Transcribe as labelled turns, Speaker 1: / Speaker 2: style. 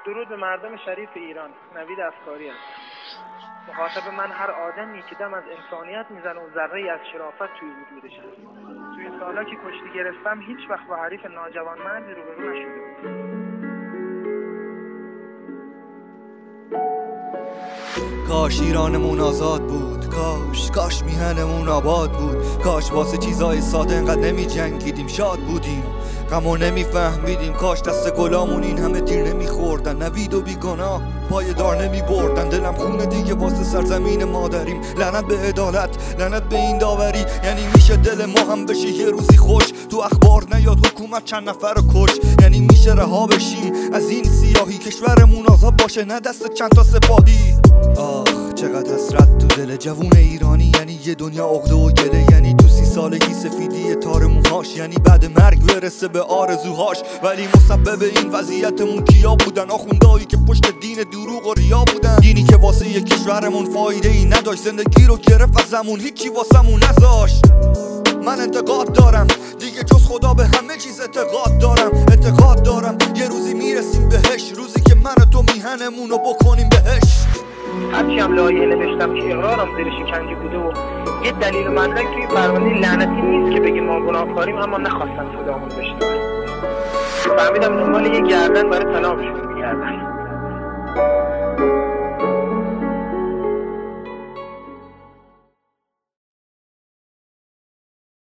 Speaker 1: درود به مردم شریف ایران. نوید افکاری است. مخاطب من هر آدمی که دم از انسانیت میزنه و ذره‌ای از شرافت توی وجودش هست. توی سالا که کشتی گرفتم هیچ وقت با حریف ناجوانمردی روبرو نشده بود.
Speaker 2: کاش ایرانمون آزاد بود، کاش میهنمون آباد بود، کاش واسه چیزای ساده انقدر نمی جنگیدیم، شاد بودیم غمو نمیفهمیدیم، کاش دست گلامون این همه تیر نمیخوردن، نوید و بیگناه پای دار نمیبردن. دلم خونه دیگه واسه سرزمین مادریم، لعنت به عدالت، لعنت به این داوری. یعنی میشه دل ما هم بشه یه روزی خوش، تو اخبار نیاد حکومت چند نفر رو کش. یعنی میشه رها بشیم از این سیاهی، کشورمون آزاد باشه نه دست چند تا سپاهی. آخ چقدر حسرت تو دل جوون ایرانی، یعنی یه دنیا عقده و گله، یعنی تو 30 سالگی سفیدی تار موهاش، یعنی بعد مرگ برسه به آرزوهاش. ولی مسبب این وضعیتمون کیا بودن؟ آخوندایی که پشت دین دروغ و ریا بودن، دینی که واسه یک کشورمون فایده ای نداشت، زندگی رو گرفت ازمون، هیچی واسمون نذاشت. من انتقاد دارم دیگه، جز خدا به همه چیز اعتقاد دارم یه روزی میرسیم بهش، روزی که من و تو میهنمون رو بکنیم بهش.
Speaker 1: هرچی هم لایحه نوشتم که اقرارم زیر شکنجه بوده و یه دلیل مدرک توی پرونده لعنتی نیست که بگیم ما گناهکاریم، اما نخواستن صدامون بشنون. فهمیدم دنبال یه گردن برای طلاقشون میگردن.